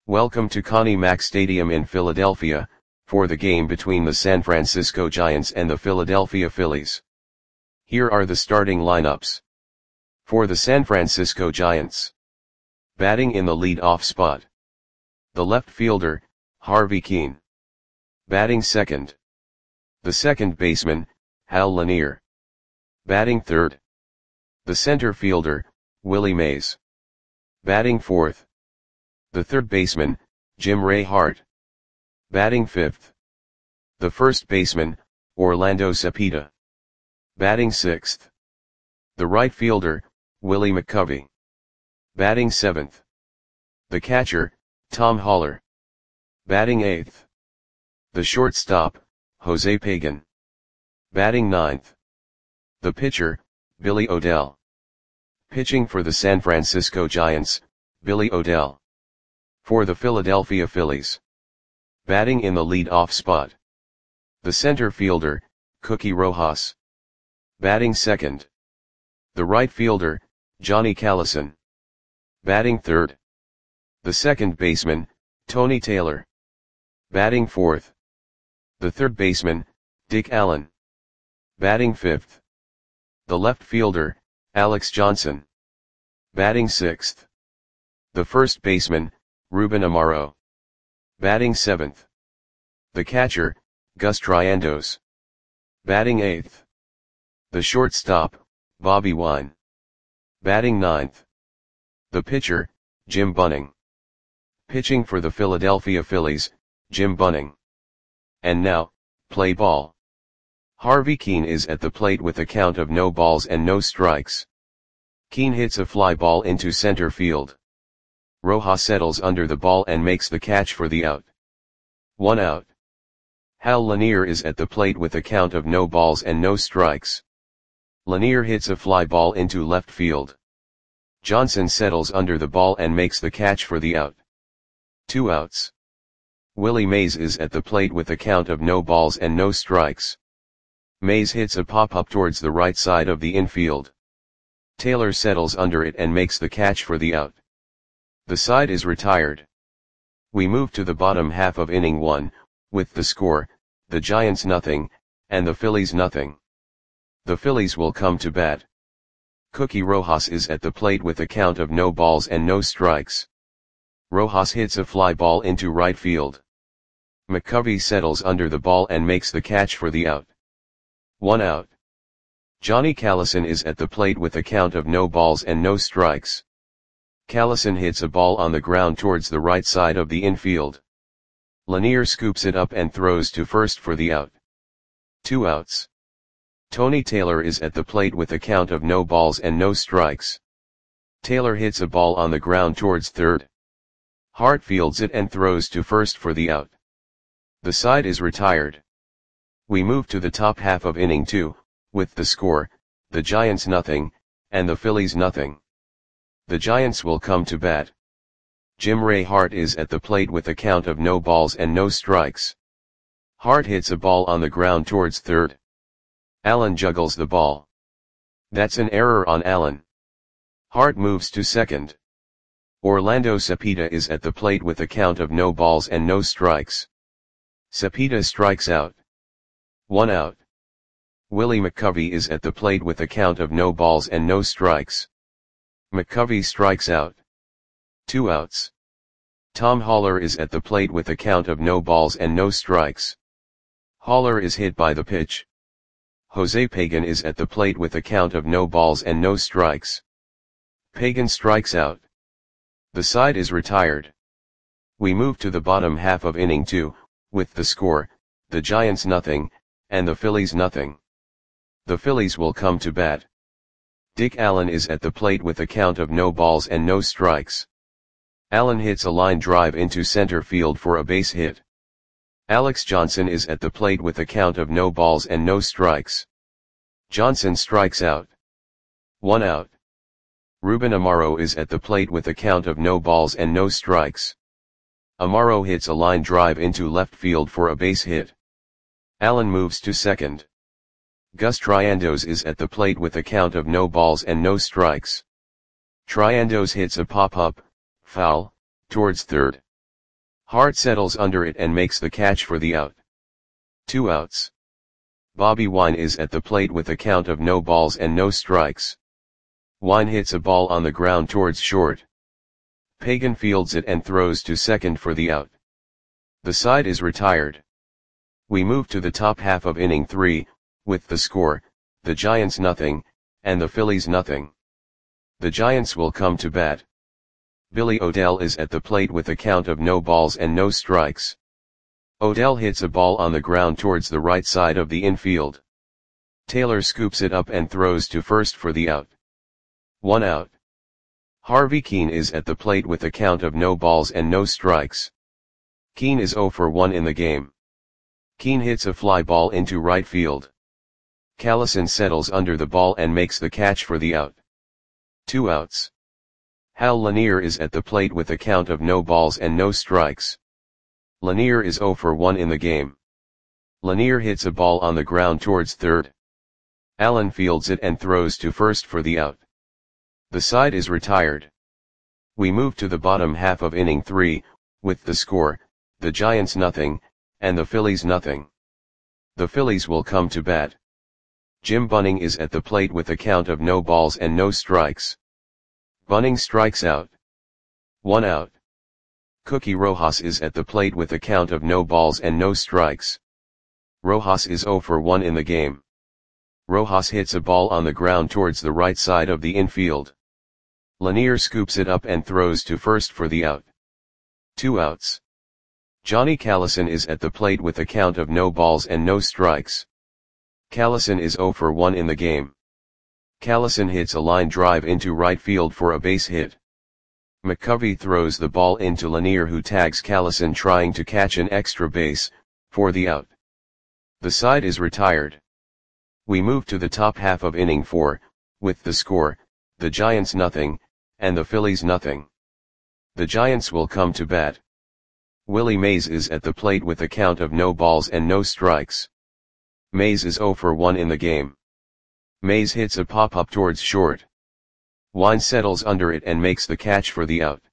Welcome to Connie Mack Stadium in Philadelphia, for the game between the San Francisco Giants and the Philadelphia Phillies. Here are the starting lineups. For the San Francisco Giants. Batting in the lead-off spot. The left fielder, Harvey Kuenn. Batting second. The second baseman, Hal Lanier. Batting third. The center fielder, Willie Mays. Batting fourth. The third baseman, Jim Ray Hart. Batting fifth. The first baseman, Orlando Cepeda. Batting sixth. The right fielder, Willie McCovey. Batting seventh. The catcher, Tom Haller. Batting eighth. The shortstop, Jose Pagan. Batting ninth. The pitcher, Billy O'Dell. Pitching for the San Francisco Giants, Billy O'Dell. For the Philadelphia Phillies. Batting in the lead-off spot. The center fielder, Cookie Rojas. Batting second. The right fielder, Johnny Callison. Batting third. The second baseman, Tony Taylor. Batting fourth. The third baseman, Dick Allen. Batting fifth. The left fielder, Alex Johnson. Batting sixth. The first baseman, Ruben Amaro. Batting seventh. The catcher, Gus Triandos. Batting eighth. The shortstop, Bobby Wine. Batting ninth. The pitcher, Jim Bunning. Pitching for the Philadelphia Phillies, Jim Bunning. And now, play ball. Harvey Kuenn is at the plate with a count of no balls and no strikes. Kuenn hits a fly ball into center field. Rojas settles under the ball and makes the catch for the out. 1 out. Hal Lanier is at the plate with a count of no balls and no strikes. Lanier hits a fly ball into left field. Johnson settles under the ball and makes the catch for the out. 2 outs. Willie Mays is at the plate with a count of no balls and no strikes. Mays hits a pop-up towards the right side of the infield. Taylor settles under it and makes the catch for the out. The side is retired. We move to the bottom half of inning 1, with the score, the Giants nothing, and the Phillies nothing. The Phillies will come to bat. Cookie Rojas is at the plate with a count of no balls and no strikes. Rojas hits a fly ball into right field. McCovey settles under the ball and makes the catch for the out. 1 out. Johnny Callison is at the plate with a count of no balls and no strikes. Callison hits a ball on the ground towards the right side of the infield. Lanier scoops it up and throws to first for the out. 2 outs. Tony Taylor is at the plate with a count of no balls and no strikes. Taylor hits a ball on the ground towards third. Hart fields it and throws to first for the out. The side is retired. We move to the top half of inning 2, with the score, the Giants nothing, and the Phillies nothing. The Giants will come to bat. Jim Ray Hart is at the plate with a count of no balls and no strikes. Hart hits a ball on the ground towards third. Allen juggles the ball. That's an error on Allen. Hart moves to second. Orlando Cepeda is at the plate with a count of no balls and no strikes. Cepeda strikes out. 1 out. Willie McCovey is at the plate with a count of no balls and no strikes. McCovey strikes out. 2 outs. Tom Haller is at the plate with a count of no balls and no strikes. Haller is hit by the pitch. Jose Pagan is at the plate with a count of no balls and no strikes. Pagan strikes out. The side is retired. We move to the bottom half of inning 2, with the score, the Giants nothing, and the Phillies nothing. The Phillies will come to bat. Dick Allen is at the plate with a count of no balls and no strikes. Allen hits a line drive into center field for a base hit. Alex Johnson is at the plate with a count of no balls and no strikes. Johnson strikes out. 1 out. Ruben Amaro is at the plate with a count of no balls and no strikes. Amaro hits a line drive into left field for a base hit. Allen moves to second. Gus Triandos is at the plate with a count of no balls and no strikes. Triandos hits a pop-up, foul, towards third. Hart settles under it and makes the catch for the out. 2 outs. Bobby Wine is at the plate with a count of no balls and no strikes. Wine hits a ball on the ground towards short. Pagan fields it and throws to second for the out. The side is retired. We move to the top half of inning 3, with the score, the Giants nothing, and the Phillies nothing. The Giants will come to bat. Billy O'Dell is at the plate with a count of no balls and no strikes. O'Dell hits a ball on the ground towards the right side of the infield. Taylor scoops it up and throws to first for the out. 1 out. Harvey Keene is at the plate with a count of no balls and no strikes. Keene is 0 for 1 in the game. Keene hits a fly ball into right field. Callison settles under the ball and makes the catch for the out. 2 outs. Hal Lanier is at the plate with a count of no balls and no strikes. Lanier is 0 for 1 in the game. Lanier hits a ball on the ground towards third. Allen fields it and throws to first for the out. The side is retired. We move to the bottom half of inning 3, with the score, the Giants nothing, and the Phillies nothing. The Phillies will come to bat. Jim Bunning is at the plate with a count of no balls and no strikes. Bunning strikes out. 1 out. Cookie Rojas is at the plate with a count of no balls and no strikes. Rojas is 0 for 1 in the game. Rojas hits a ball on the ground towards the right side of the infield. Lanier scoops it up and throws to first for the out. 2 outs. Johnny Callison is at the plate with a count of no balls and no strikes. Callison is 0 for 1 in the game. Callison hits a line drive into right field for a base hit. McCovey throws the ball into Lanier, who tags Callison trying to catch an extra base, for the out. The side is retired. We move to the top half of inning 4, with the score, the Giants nothing, and the Phillies nothing. The Giants will come to bat. Willie Mays is at the plate with a count of no balls and no strikes. Mays is 0 for 1 in the game. Mays hits a pop-up towards short. Wine settles under it and makes the catch for the out.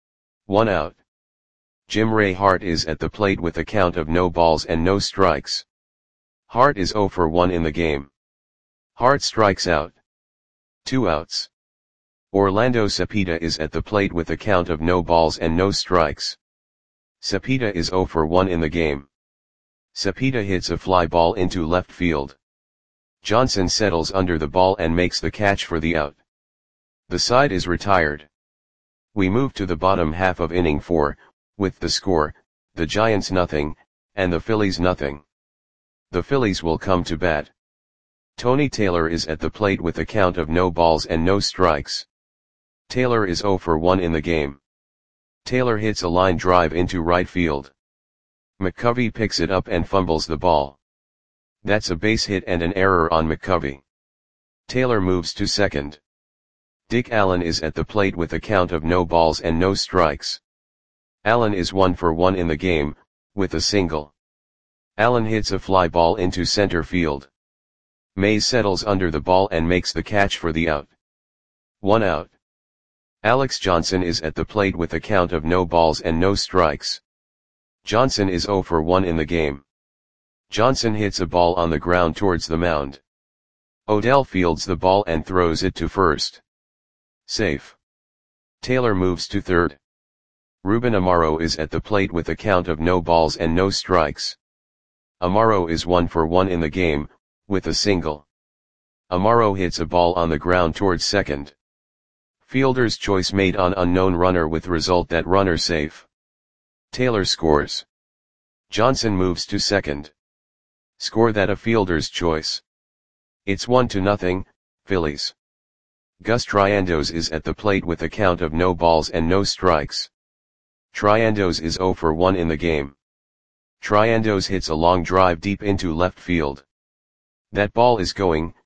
1 out. Jim Ray Hart is at the plate with a count of no balls and no strikes. Hart is 0 for 1 in the game. Hart strikes out. 2 outs. Orlando Cepeda is at the plate with a count of no balls and no strikes. Cepeda is 0 for 1 in the game. Cepeda hits a fly ball into left field. Johnson settles under the ball and makes the catch for the out. The side is retired. We move to the bottom half of inning 4, with the score, the Giants nothing, and the Phillies nothing. The Phillies will come to bat. Tony Taylor is at the plate with a count of no balls and no strikes. Taylor is 0 for 1 in the game. Taylor hits a line drive into right field. McCovey picks it up and fumbles the ball. That's a base hit and an error on McCovey. Taylor moves to second. Dick Allen is at the plate with a count of no balls and no strikes. Allen is 1 for 1 in the game, with a single. Allen hits a fly ball into center field. Mays settles under the ball and makes the catch for the out. 1 out. Alex Johnson is at the plate with a count of no balls and no strikes. Johnson is 0 for 1 in the game. Johnson hits a ball on the ground towards the mound. O'Dell fields the ball and throws it to first. Safe. Taylor moves to third. Ruben Amaro is at the plate with a count of no balls and no strikes. Amaro is 1 for 1 in the game, with a single. Amaro hits a ball on the ground towards second. Fielder's choice made on unknown runner with result that runner safe. Taylor scores. Johnson moves to second. Score that a fielder's choice. It's 1-0, Phillies. Gus Triandos is at the plate with a count of no balls and no strikes. Triandos is 0 for 1 in the game. Triandos hits a long drive deep into left field. That ball is gone.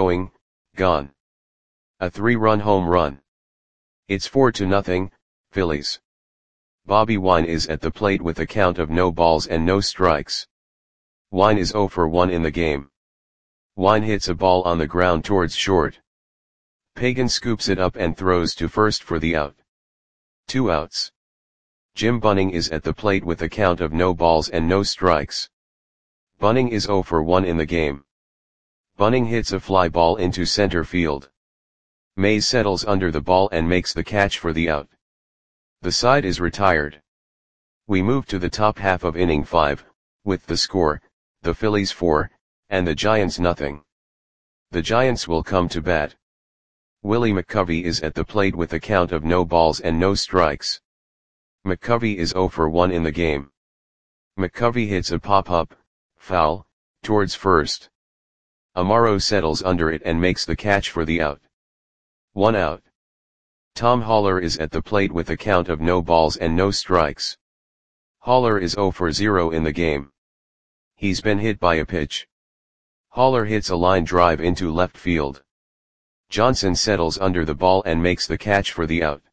A 3-run home run. It's 4-0, Phillies. Bobby Wine is at the plate with a count of no balls and no strikes. Wine is 0 for 1 in the game. Wine hits a ball on the ground towards short. Pagan scoops it up and throws to first for the out. 2 outs. Jim Bunning is at the plate with a count of no balls and no strikes. Bunning is 0 for 1 in the game. Bunning hits a fly ball into center field. Mays settles under the ball and makes the catch for the out. The side is retired. We move to the top half of inning 5, with the score, the Phillies 4, and the Giants nothing. The Giants will come to bat. Willie McCovey is at the plate with a count of no balls and no strikes. McCovey is 0 for 1 in the game. McCovey hits a pop-up, foul, towards first. Amaro settles under it and makes the catch for the out. 1 out. Tom Haller is at the plate with a count of no balls and no strikes. Haller is 0 for 0 in the game. He's been hit by a pitch. Haller hits a line drive into left field. Johnson settles under the ball and makes the catch for the out.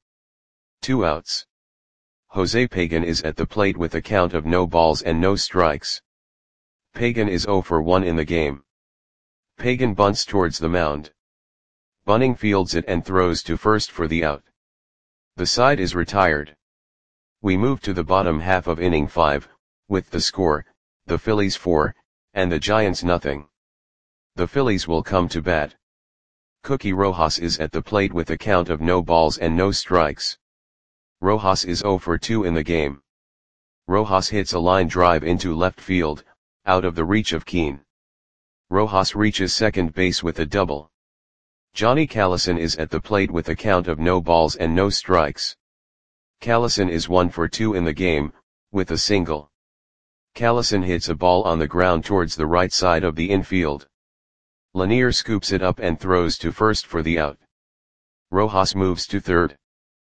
2 outs. Jose Pagan is at the plate with a count of no balls and no strikes. Pagan is 0 for 1 in the game. Pagan bunts towards the mound. Bunning fields it and throws to first for the out. The side is retired. We move to the bottom half of inning 5, with the score, the Phillies 4, and the Giants nothing. The Phillies will come to bat. Cookie Rojas is at the plate with a count of no balls and no strikes. Rojas is 0 for 2 in the game. Rojas hits a line drive into left field, out of the reach of Keane. Rojas reaches second base with a double. Johnny Callison is at the plate with a count of no balls and no strikes. Callison is 1 for 2 in the game, with a single. Callison hits a ball on the ground towards the right side of the infield. Lanier scoops it up and throws to first for the out. Rojas moves to third.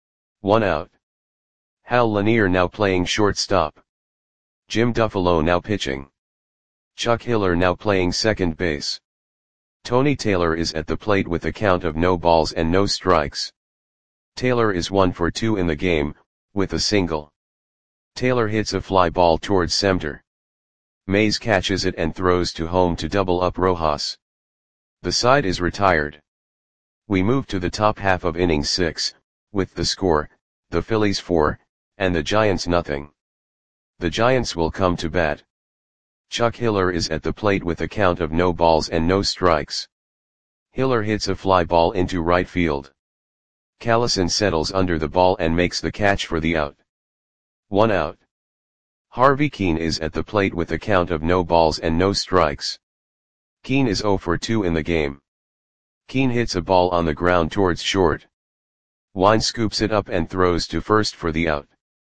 1 out. Hal Lanier now playing shortstop. Jim Duffalo now pitching. Chuck Hiller now playing second base. Tony Taylor is at the plate with a count of no balls and no strikes. Taylor is 1 for 2 in the game, with a single. Taylor hits a fly ball towards center. Mays catches it and throws to home to double up Rojas. The side is retired. We move to the top half of inning 6, with the score, the Phillies 4, and the Giants nothing. The Giants will come to bat. Chuck Hiller is at the plate with a count of no balls and no strikes. Hiller hits a fly ball into right field. Callison settles under the ball and makes the catch for the out. 1 out. Harvey Keane is at the plate with a count of no balls and no strikes. Keane is 0 for 2 in the game. Keane hits a ball on the ground towards short. Wine scoops it up and throws to first for the out.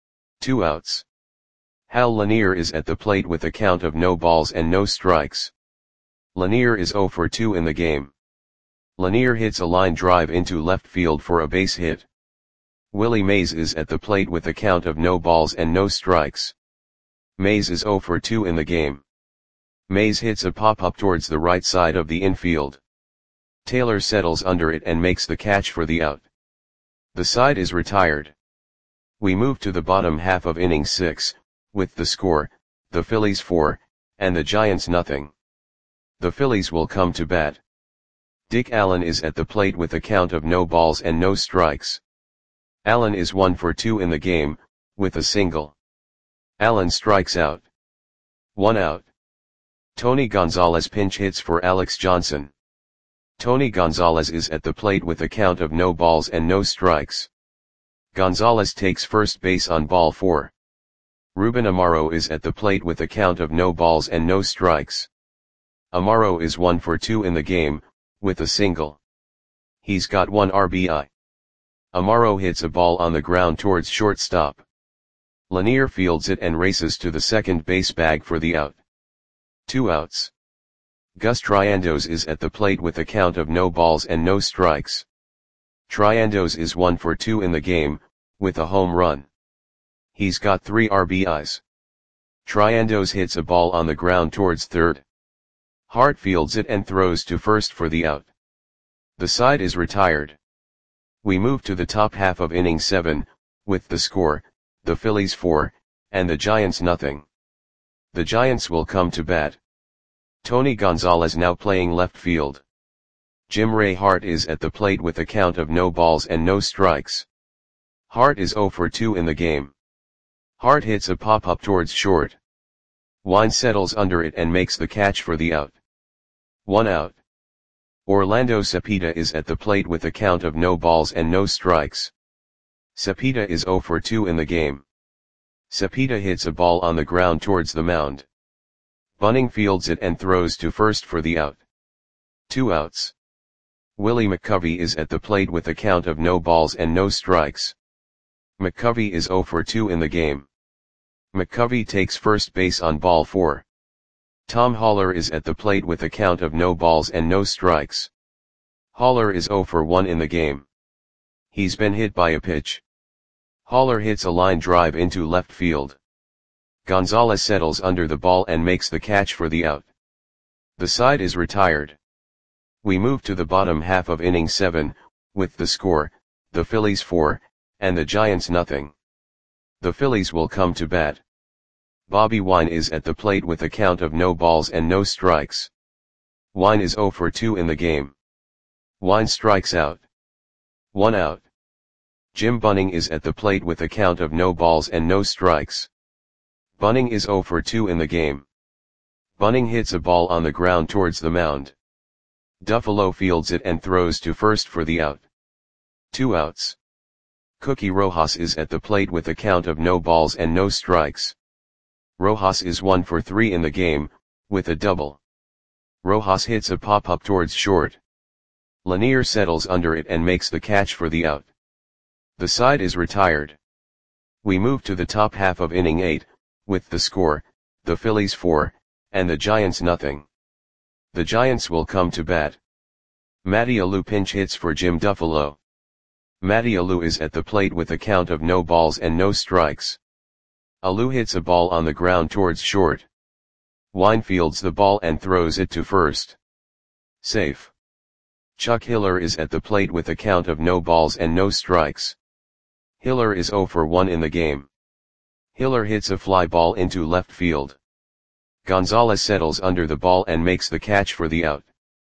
2 outs. Hal Lanier is at the plate with a count of no balls and no strikes. Lanier is 0 for 2 in the game. Lanier hits a line drive into left field for a base hit. Willie Mays is at the plate with a count of no balls and no strikes. Mays is 0 for 2 in the game. Mays hits a pop-up towards the right side of the infield. Taylor settles under it and makes the catch for the out. The side is retired. We move to the bottom half of inning 6, with the score, the Phillies 4, and the Giants nothing. The Phillies will come to bat. Dick Allen is at the plate with a count of no balls and no strikes. Allen is 1 for 2 in the game, with a single. Allen strikes out. 1 out. Tony Gonzalez pinch hits for Alex Johnson. Tony Gonzalez is at the plate with a count of no balls and no strikes. Gonzalez takes first base on ball 4. Ruben Amaro is at the plate with a count of no balls and no strikes. Amaro is 1 for 2 in the game, with a single. He's got 1 RBI. Amaro hits a ball on the ground towards shortstop. Lanier fields it and races to the second base bag for the out. 2 outs. Gus Triandos is at the plate with a count of no balls and no strikes. Triandos is 1 for 2 in the game, with a home run. He's got 3 RBIs. Triandos hits a ball on the ground towards third. Hart fields it and throws to first for the out. The side is retired. We move to the top half of inning 7, with the score, the Phillies 4, and the Giants nothing. The Giants will come to bat. Tony Gonzalez now playing left field. Jim Ray Hart is at the plate with a count of no balls and no strikes. Hart is 0 for 2 in the game. Hart hits a pop-up towards short. Wine settles under it and makes the catch for the out. 1 out. Orlando Cepeda is at the plate with a count of no balls and no strikes. Cepeda is 0 for 2 in the game. Cepeda hits a ball on the ground towards the mound. Bunning fields it and throws to first for the out. 2 outs. Willie McCovey is at the plate with a count of no balls and no strikes. McCovey is 0 for 2 in the game. McCovey takes first base on ball 4. Tom Haller is at the plate with a count of no balls and no strikes. Haller is 0 for 1 in the game. He's been hit by a pitch. Haller hits a line drive into left field. Gonzalez settles under the ball and makes the catch for the out. The side is retired. We move to the bottom half of inning 7, with the score, the Phillies 4, and the Giants nothing. The Phillies will come to bat. Bobby Wine is at the plate with a count of no balls and no strikes. Wine is 0 for 2 in the game. Wine strikes out. 1 out. Jim Bunning is at the plate with a count of no balls and no strikes. Bunning is 0 for 2 in the game. Bunning hits a ball on the ground towards the mound. Duffalo fields it and throws to first for the out. 2 outs. Cookie Rojas is at the plate with a count of no balls and no strikes. Rojas is 1 for 3 in the game, with a double. Rojas hits a pop-up towards short. Lanier settles under it and makes the catch for the out. The side is retired. We move to the top half of inning 8, with the score, the Phillies 4, and the Giants nothing. The Giants will come to bat. Matty Alou pinch hits for Jim Duffalo. Matty Alou is at the plate with a count of no balls and no strikes. Alou hits a ball on the ground towards short. Wine fields the ball and throws it to first. Safe. Chuck Hiller is at the plate with a count of no balls and no strikes. Hiller is 0 for 1 in the game. Hiller hits a fly ball into left field. Gonzalez settles under the ball and makes the catch for the out.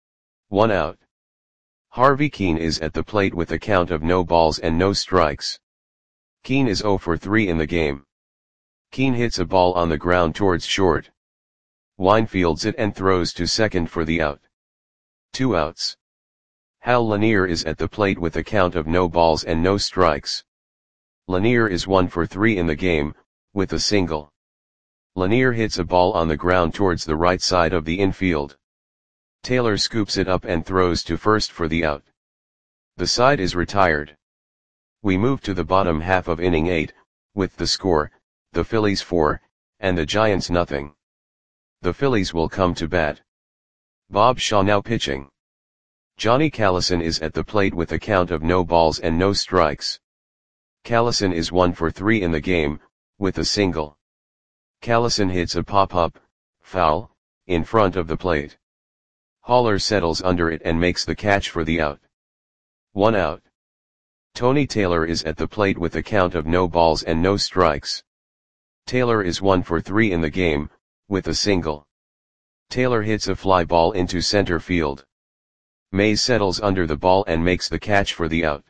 1 out. Harvey Keene is at the plate with a count of no balls and no strikes. Keene is 0 for 3 in the game. Keene hits a ball on the ground towards short. Wine fields it and throws to second for the out. 2 outs. Hal Lanier is at the plate with a count of no balls and no strikes. Lanier is 1 for 3 in the game, with a single. Lanier hits a ball on the ground towards the right side of the infield. Taylor scoops it up and throws to first for the out. The side is retired. We move to the bottom half of inning 8, with the score, the Phillies 4, and the Giants nothing. The Phillies will come to bat. Bob Shaw now pitching. Johnny Callison is at the plate with a count of no balls and no strikes. Callison is 1 for 3 in the game, with a single. Callison hits a pop-up, foul, in front of the plate. Haller settles under it and makes the catch for the out. 1 out. Tony Taylor is at the plate with a count of no balls and no strikes. Taylor is 1 for 3 in the game, with a single. Taylor hits a fly ball into center field. Mays settles under the ball and makes the catch for the out.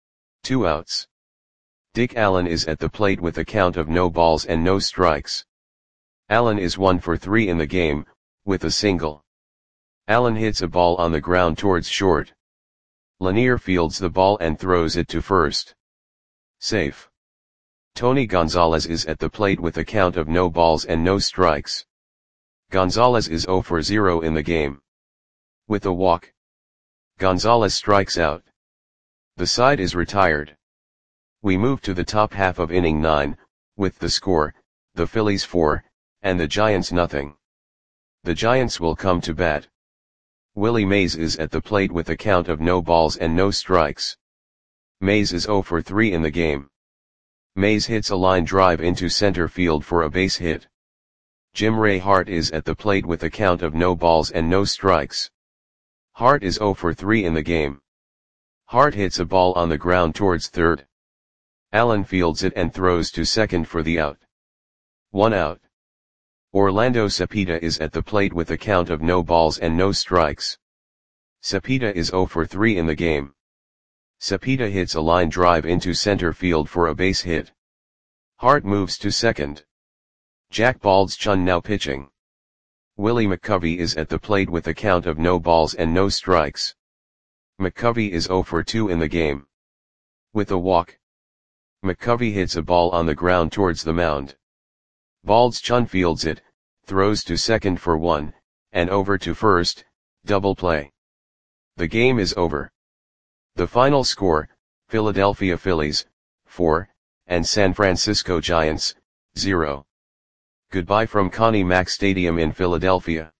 2 outs. Dick Allen is at the plate with a count of no balls and no strikes. Allen is 1 for 3 in the game, with a single. Allen hits a ball on the ground towards short. Lanier fields the ball and throws it to first. Safe. Tony Gonzalez is at the plate with a count of no balls and no strikes. Gonzalez is 0 for 0 in the game. With a walk. Gonzalez strikes out. The side is retired. We move to the top half of inning 9, with the score, the Phillies 4, and the Giants nothing. The Giants will come to bat. Willie Mays is at the plate with a count of no balls and no strikes. Mays is 0 for 3 in the game. Mays hits a line drive into center field for a base hit. Jim Ray Hart is at the plate with a count of no balls and no strikes. Hart is 0 for 3 in the game. Hart hits a ball on the ground towards third. Allen fields it and throws to second for the out. 1 out. Orlando Cepeda is at the plate with a count of no balls and no strikes. Cepeda is 0 for 3 in the game. Cepeda hits a line drive into center field for a base hit. Hart moves to second. Jack Baldschun now pitching. Willie McCovey is at the plate with a count of no balls and no strikes. McCovey is 0 for 2 in the game. With a walk, McCovey hits a ball on the ground towards the mound. Baldschun fields it, throws to second for 1, and over to first, double play. The game is over. The final score, Philadelphia Phillies, 4, and San Francisco Giants, 0. Goodbye from Connie Mack Stadium in Philadelphia.